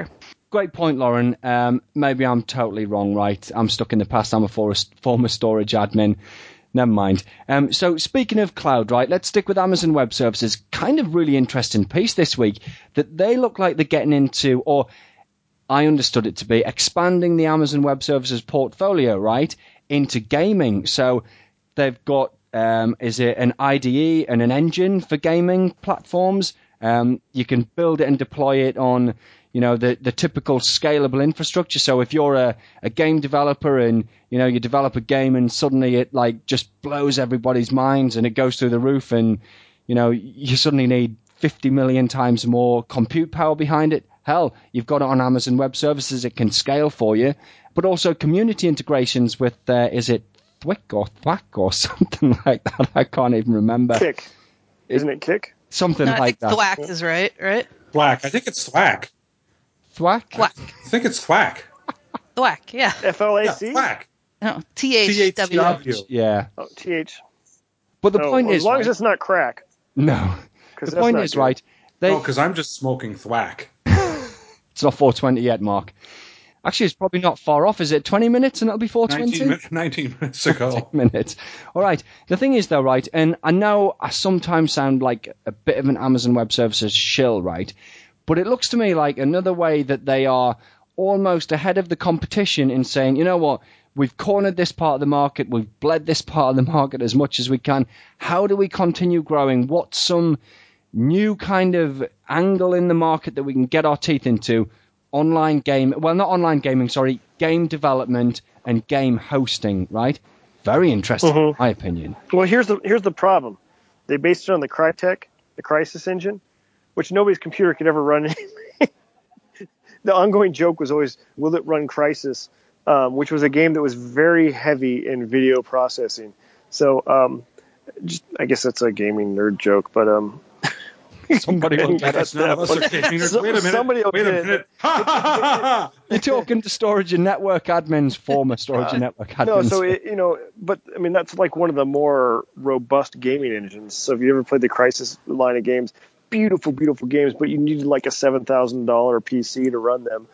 great point, Lauren. Maybe I'm totally wrong, right? I'm stuck in the past. I'm a former storage admin. Never mind. So speaking of cloud, right, let's stick with Amazon Web Services. Kind of really interesting piece this week that they look like they're getting into, or I understood it to be, expanding the Amazon Web Services portfolio, right, into gaming. So they've got, is it an IDE and an engine for gaming platforms? You can build it and deploy it on, the typical scalable infrastructure. So if you're a game developer and, you develop a game and suddenly it like just blows everybody's minds and it goes through the roof and, you suddenly need 50 million times more compute power behind it. Hell, you've got it on Amazon Web Services. It can scale for you, but also community integrations with, is it Thwick or Thwack or something like that? I can't even remember. Kick. Isn't it Kick? Something No, I like think that. Thwack is right? Thwack. I think it's Thwack. Thwack? Thwack. I think it's Thwack. Thwack, yeah. Yeah, FLAC? Thwack. No, THW. THW. Yeah. Oh, TH. But the Oh, point well, is, as long right? as it's not crack. No. 'Cause The that's point not is, good. right? No, because I'm just smoking Thwack. It's not 4:20 yet, Mark. Actually, it's probably not far off. Is it 20 minutes and it'll be 4:20? 19 minutes ago. Minutes. All right. The thing is, though, right, and I know I sometimes sound like a bit of an Amazon Web Services shill, right? But it looks to me like another way that they are almost ahead of the competition in saying, you know what, we've cornered this part of the market, we've bled this part of the market as much as we can. How do we continue growing? What's some new kind of angle in the market that we can get our teeth into? Online game, well, not online gaming, sorry, game development and game hosting, right? Very interesting, in my opinion. Well, here's the problem. They based it on the Crytek, the Crysis engine, which nobody's computer could ever run. The ongoing joke was always, will it run Crysis, which was a game that was very heavy in video processing. So I guess that's a gaming nerd joke, but Somebody will get That's it. none of us are gaming. Wait a minute. Somebody will Wait a get it. minute. Ha, ha, ha, ha, ha. You're talking to storage and network admins, former storage and network admins. No, so but I mean that's like one of the more robust gaming engines. So if you ever played the Crysis line of games, beautiful, beautiful games, but you needed like a $7,000 PC to run them.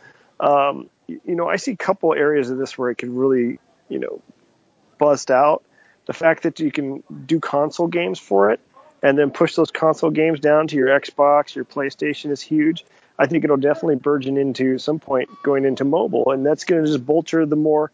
I see a couple areas of this where it could really, bust out. The fact that you can do console games for it and then push those console games down to your Xbox, your PlayStation is huge. I think it'll definitely burgeon into some point going into mobile, and that's going to just bolster the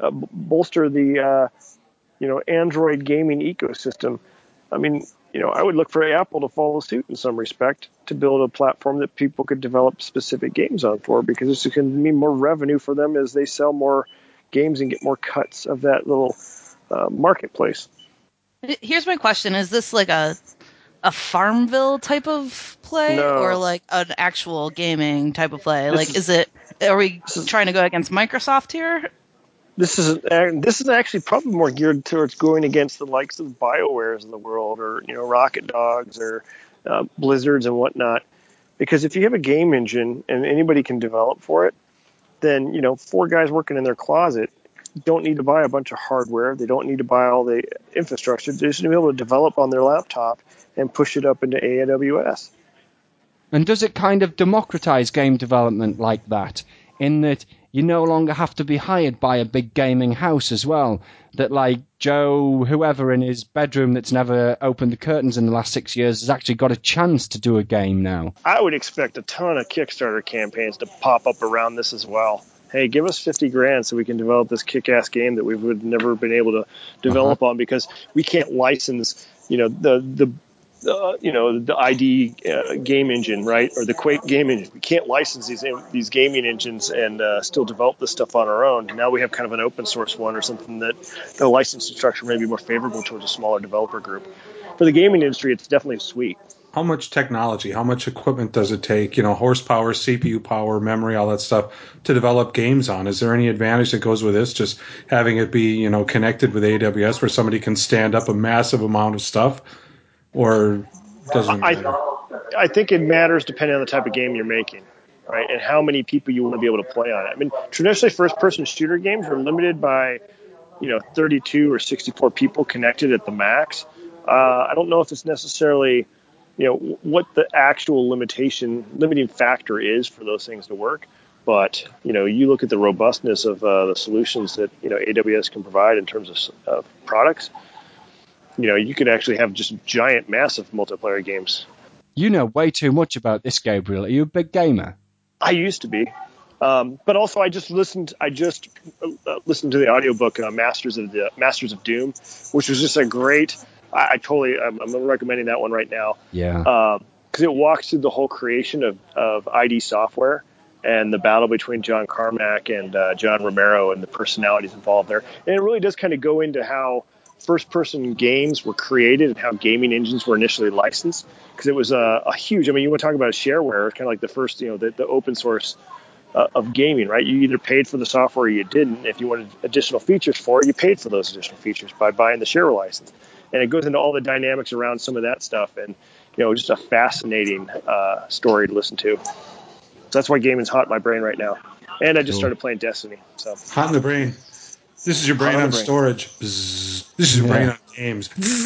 Android gaming ecosystem. I mean, I would look for Apple to follow suit in some respect to build a platform that people could develop specific games on for, because this is going to mean more revenue for them as they sell more games and get more cuts of that little marketplace. Here's my question: is this like a Farmville type of play, No. or like an actual gaming type of play? This Are we trying to go against Microsoft here? This is actually probably more geared towards going against the likes of the BioWares of the world, or Rocket Dogs, or Blizzards and whatnot. Because if you have a game engine and anybody can develop for it, then 4 guys working in their closet don't need to buy a bunch of hardware. They don't need to buy all the infrastructure. They just need to be able to develop on their laptop and push it up into AWS. And does it kind of democratize game development like that, in that you no longer have to be hired by a big gaming house as well? That like Joe, whoever in his bedroom that's never opened the curtains in the last 6 years, has actually got a chance to do a game now. I would expect a ton of Kickstarter campaigns to pop up around this as well. Hey, give us $50,000 so we can develop this kick-ass game that we would never been able to develop on, because we can't license, the ID game engine, right, or the Quake game engine. We can't license these gaming engines and still develop this stuff on our own. Now we have kind of an open source one, or something that the licensing structure may be more favorable towards a smaller developer group. For the gaming industry, it's definitely sweet. How much technology, how much equipment does it take, horsepower, CPU power, memory, all that stuff to develop games on? Is there any advantage that goes with this, just having it be, connected with AWS where somebody can stand up a massive amount of stuff? Or doesn't it matter? I think it matters depending on the type of game you're making, right, and how many people you want to be able to play on it. I mean, traditionally first-person shooter games are limited by 32 or 64 people connected at the max. I don't know if it's necessarily what the actual limiting factor is for those things to work. But you look at the robustness of the solutions that AWS can provide in terms of products. You could actually have just giant, massive multiplayer games. You know way too much about this, Gabriel. Are you a big gamer? I used to be, but also I just listened to the audiobook Masters of Doom, which was just a great. I'm recommending that one right now. Yeah. Because it walks through the whole creation of ID Software and the battle between John Carmack and John Romero and the personalities involved there. And it really does kind of go into how first-person games were created and how gaming engines were initially licensed. Because it was a huge. I mean, you want to talk about shareware, kind of like the first, the open source of gaming, right? You either paid for the software or you didn't. If you wanted additional features for it, you paid for those additional features by buying the shareware license. And it goes into all the dynamics around some of that stuff. And just a fascinating story to listen to. So that's why gaming's hot in my brain right now. And I just started playing Destiny. So hot in the brain. This is your brain on storage. Bzz. This is your brain on games.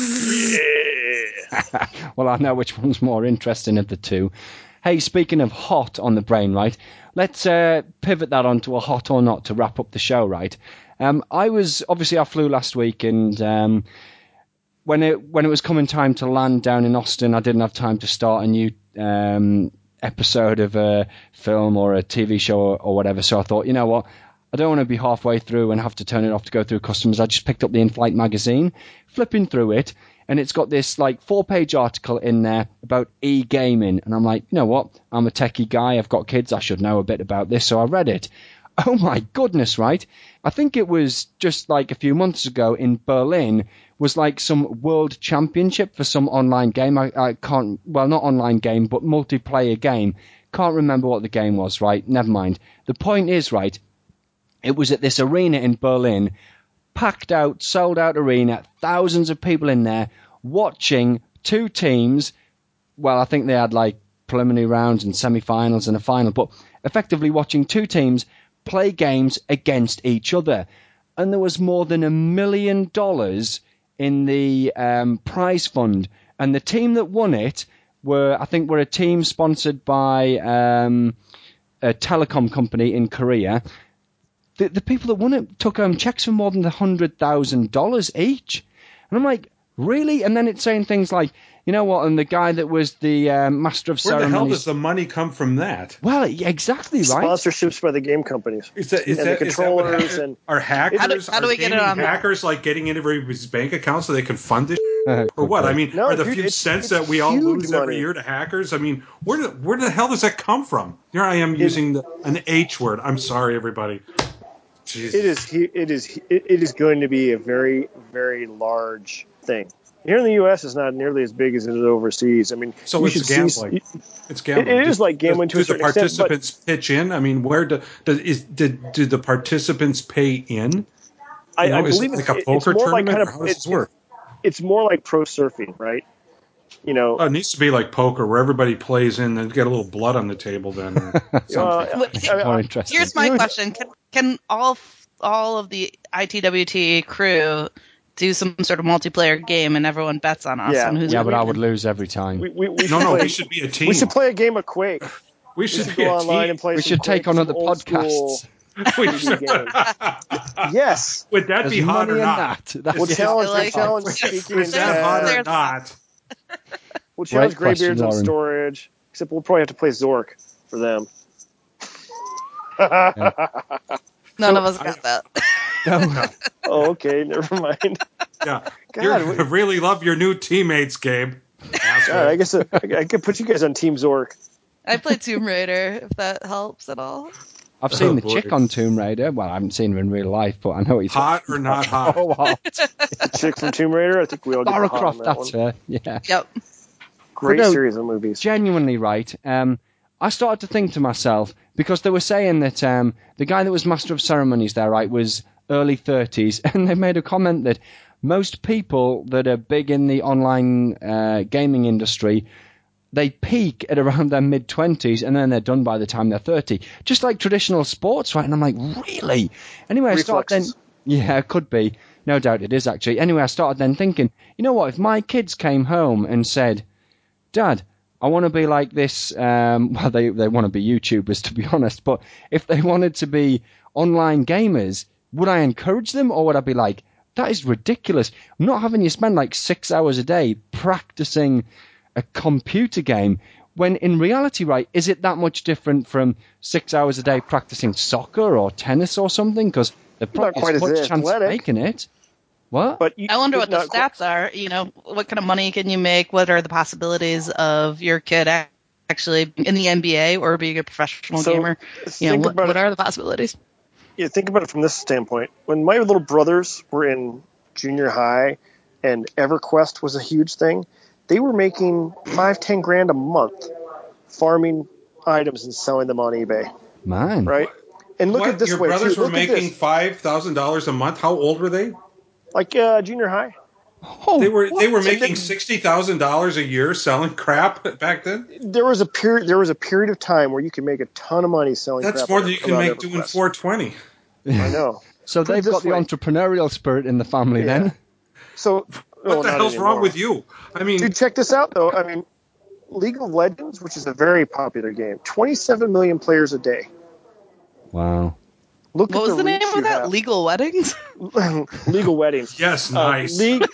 Yeah. Well, I know which one's more interesting of the two. Hey, speaking of hot on the brain, right? Let's pivot that onto a hot or not to wrap up the show, right? I flew last week, and when it was coming time to land down in Austin, I didn't have time to start a new episode of a film or a TV show or whatever. So I thought, you know what? I don't want to be halfway through and have to turn it off to go through customs. I just picked up the In-Flight magazine, flipping through it, and it's got this 4-page article in there about e-gaming. And I'm like, you know what? I'm a techie guy. I've got kids. I should know a bit about this. So I read it. Oh my goodness, right? I think it was just a few months ago in Berlin was some world championship for some online game. I can't, well, not online game, but multiplayer game. Can't remember what the game was, right? Never mind. The point is, right, it was at this arena in Berlin, packed out, sold out arena, thousands of people in there watching two teams. Well, I think they had preliminary rounds and semi-finals and a final, but effectively watching two teams play games against each other. And there was more than $1 million in the prize fund. And the team that won it were a team sponsored by a telecom company in Korea. The people that won it took home checks for more than $100,000 each. And I'm like, really? And then it's saying things like, you know what, and the guy that was the master of ceremonies... Where the hell does the money come from that? Well, exactly, right? Sponsorships by the game companies. The controllers and... Are hackers, how do we get it on hackers getting into everybody's bank account so they can fund it? Or what? I mean, are the few cents that we all lose every year to hackers? I mean, where the hell does that come from? Here I am using an H word. I'm sorry, everybody. Jesus. It is going to be a very, very large thing. Here in the U.S., it's not nearly as big as it is overseas. I mean, so it's gambling. It's gambling. It is like gambling to a certain extent. Do the participants pitch in? I mean, do the participants pay in? I believe it's like a poker tournament. How does this work? It's more like pro surfing, right? It needs to be like poker, where everybody plays in and get a little blood on the table. Then, more interesting. Here's my question: Can all of the ITWT crew do some sort of multiplayer game and everyone bets on us? Yeah, on who's but I would lose every time. We should be a team. We should play a game of Quake. We should go online and play. We should take on other podcasts. Yes. Would that be hot or not? We'll challenge speaking Is that hot or not? We'll challenge Greybeards on storage. Except we'll probably have to play Zork for them. None of us got that. Oh, okay. Never mind. Yeah. I really love your new teammates, Gabe. God, I guess I could put you guys on Team Zork. I played Tomb Raider, if that helps at all. I've seen the chick on Tomb Raider. Well, I haven't seen her in real life, but I know he's hot or not hot. The chick from Tomb Raider. I think we all get Lara hot Croft. on that That's one. her. Yeah. Yep. Great series of movies. Genuinely right. I started to think to myself, because they were saying that the guy that was Master of Ceremonies there, right, was early 30s, and they made a comment that most people that are big in the online gaming industry, they peak at around their mid-20s, and then they're done by the time they're 30. Just like traditional sports, right? And I'm like, really? Anyway, I started then... Yeah, it could be. No doubt it is, actually. Anyway, I started then thinking, you know what, if my kids came home and said, Dad, I want to be like this. Well, they want to be YouTubers, to be honest. But if they wanted to be online gamers, would I encourage them, or would I be like, that is ridiculous? I'm not having you spend like 6 hours a day practicing a computer game. When in reality, right, is it that much different from 6 hours a day practicing soccer or tennis or something? Because there's probably quite as much as chance of athletic. making it. What? But I wonder what the not quite- stats are. What kind of money can you make? What are the possibilities of your kid actually in the NBA or being a professional gamer? What are the possibilities? Yeah, think about it from this standpoint. When my little brothers were in junior high and EverQuest was a huge thing, they were making $5-10 grand a month farming items and selling them on eBay. Man. Right? And look at this Your way. brothers too. were Look at making this. $5,000 a month. How old were they? Like junior high. Oh, They were what? making $60,000 a year selling crap back then. There was a period of time where you could make a ton of money selling That's crap more than you can about make EverQuest. doing 420. I know. So Put it they've this got the way. entrepreneurial spirit in the family then. So What the not hell's anymore. wrong with you? I mean, Dude, check this out though. I mean, League of Legends, which is a very popular game, 27 million players a day. Wow. Look What at was the name reach of you that? have. Legal Weddings? Legal Weddings. yes, nice. League.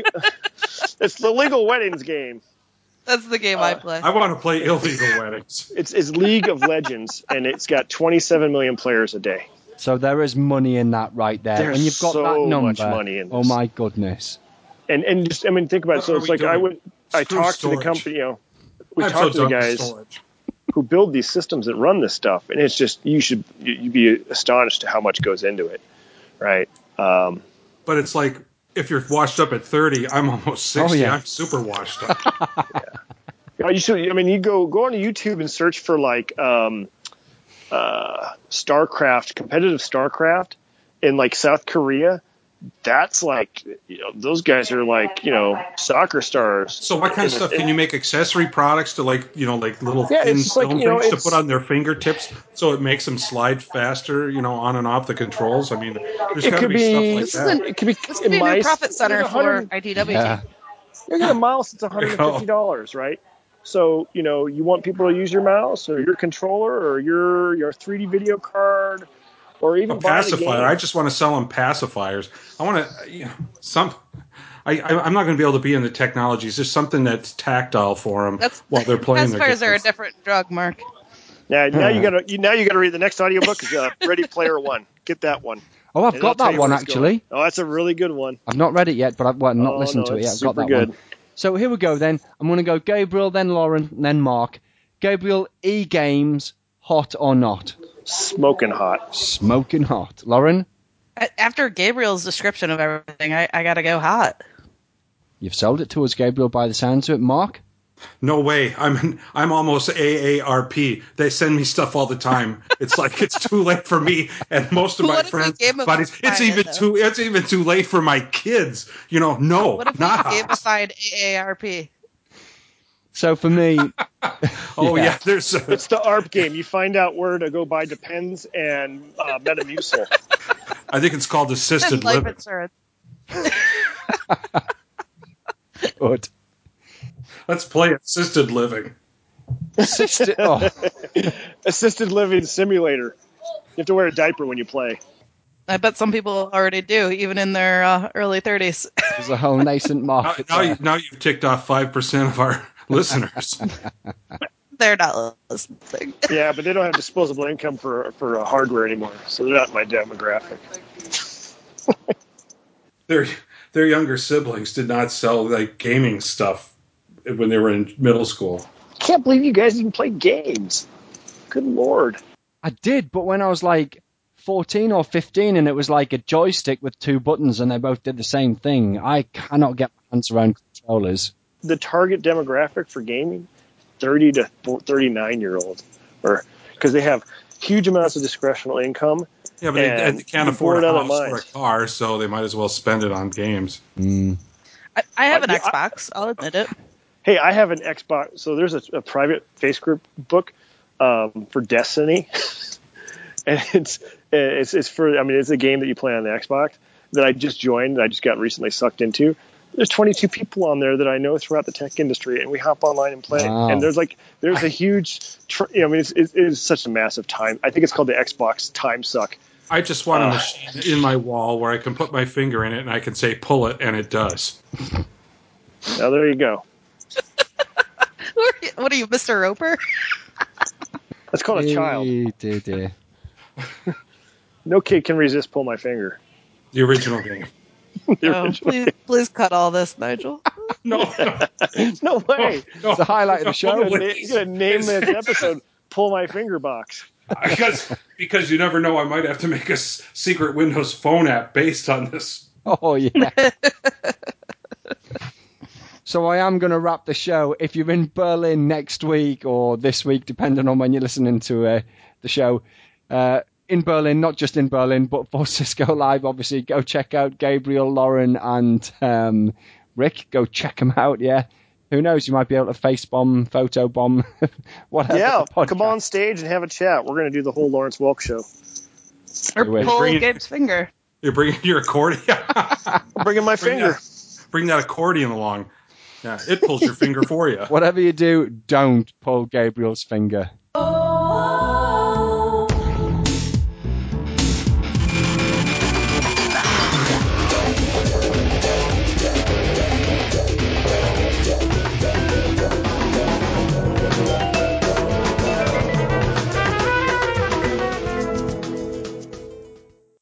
It's the Legal Weddings game. That's the game I play. I want to play illegal weddings. It's League of Legends, and it's got 27 million players a day. So there is money in that right there. There's When you've got so that number, much money in this. oh my goodness. And just, I mean, think about it. What So are it's we like doing? I Screw talked to the storage. company, we I'm talked so to the done with guys storage. who build these systems that run this stuff, and it's just you'd be astonished at how much goes into it, right? But it's like, if you're washed up at 30, I'm almost 60. Oh, yeah. I'm super washed up. You should. I mean, you go onto YouTube and search for like StarCraft, competitive StarCraft in like South Korea. That's like, those guys are like, soccer stars. So what kind of stuff can you make? Accessory products to like little Yeah, thin it's just like, stone things to it's- put on their fingertips so it makes them slide faster, on and off the controls. I mean, there's It got to could be stuff be. like that. It could be. This could be a new profit center for IDWT. Yeah. You get a mouse, it's $150, right? So, you want people to use your mouse or your controller or your 3D video card or even A buy the pacifier. game. I just want to sell them pacifiers. I want to, I'm not going to be able to be in the technologies. There's something that's tactile for them while they're playing their Pacifiers are a games. different drug, Mark. Now you gotta read the next audiobook is Ready Player One. Get that one. Oh, I've And got it'll tell that you one where it's actually. going. Oh, that's a really good one. I've not read it yet, but I've not listened to it yet. I've got that good. one. So here we go then. I'm going to go Gabriel, then Lauren, then Mark. Gabriel, E-games, hot or not? Smoking hot. Smoking hot. Lauren? After Gabriel's description of everything, I gotta go hot. You've sold it to us, Gabriel, by the sounds of it. Mark? No way. I'm almost AARP. They send me stuff all the time. It's like it's too late for me and most of my What if we friends, gamified buddies. It's it, even too late for my kids. No, What if we not hot. gamified AARP? So for me... Oh yeah, there's. It's the ARP game. You find out where to go buy Depends and Metamucil. I think it's called assisted And life living. insurance. Good. Let's play assisted living. Oh, Assisted living simulator. You have to wear a diaper when you play. I bet some people already do, even in their early 30s. there's a whole nascent market there. Now you've ticked off 5% of our listeners. They're not listening. Yeah, but they don't have disposable income for hardware anymore, so they're not my demographic. Their younger siblings did not sell like gaming stuff when they were in middle school. Can't believe you guys even play games. Good lord. I did, but when I was like 14 or 15 and it was like a joystick with two buttons and they both did the same thing, I cannot get my hands around controllers. The target demographic for gaming, 30 to 39-year-olds, or because they have huge amounts of discretional income. Yeah, but they can't afford bored a out of house or a mind. car, so they might as well spend it on games. I have an Yeah, Xbox. I'll admit it. Hey, I have an Xbox. So there's a private face group book for Destiny, and it's for. I mean, it's a game that you play on the Xbox that I just joined. That I just got recently sucked into. there's 22 people on there that I know throughout the tech industry, and we hop online and play. Wow. And there's a huge, it is such a massive time. I think it's called the Xbox Time Suck. I just want a machine in my wall where I can put my finger in it and I can say pull it, and it does. Now there you go. What are you, Mr. Roper? That's called a child. Dear. No kid can resist pull my finger. The original game. Please cut all this, Nigel. No. No way. No. It's the highlight of the show. You're gonna name this episode "Pull My Finger Box." Because you never know, I might have to make a secret Windows Phone app based on this. Oh, yeah. So I am going to wrap the show. If you're in Berlin next week or this week, depending on when you're listening to the show, in Berlin, not just in Berlin, but for Cisco Live, obviously, go check out Gabriel, Lauren, and Rick. Go check them out, yeah. Who knows? You might be able to face bomb, photo bomb, whatever. Yeah, come on stage and have a chat. We're going to do the whole Lawrence Welk show. Or pull Gabe's finger. You're bringing your accordion. I'm bringing my finger. Bring that accordion along. Yeah, it pulls your finger for you. Whatever you do, don't pull Gabriel's finger.